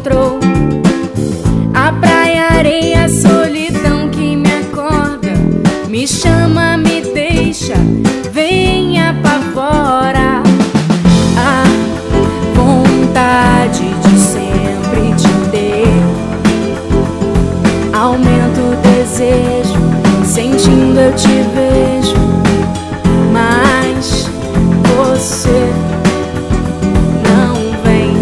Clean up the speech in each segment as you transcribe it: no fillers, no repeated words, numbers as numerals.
encontrou. A praia, areia, a solidão que me acorda, me chama, me deixa, vem, apavora. A vontade de sempre te ter aumenta o desejo, sentindo eu te vejo, mas você não vem.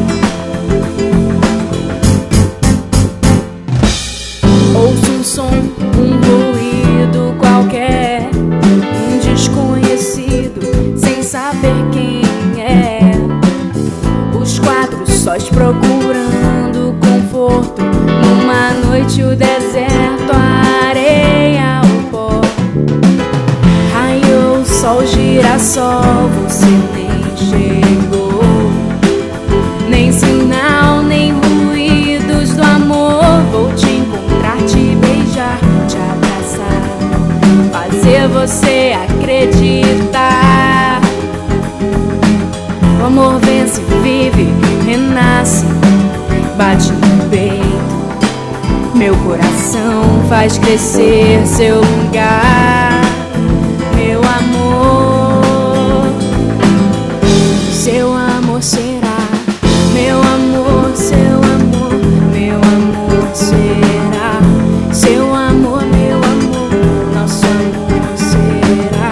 Ouço um som, um ruído qualquer, um desconhecido, sem saber quem é. Os quatro sóis procurando conforto, numa noite o deserto, a areia, o pó. Raiou o sol, girassol, você nem chegou. Nem sinal, nem ruídos do amor. Vou te encontrar, te beijar, te abraçar, fazer você acreditar. O amor vence, vive, renasce, bate no peito. Meu coração faz crescer seu lugar. Meu amor, seu amor será. Meu amor, seu amor, meu amor será. Seu amor, meu amor, nosso amor será.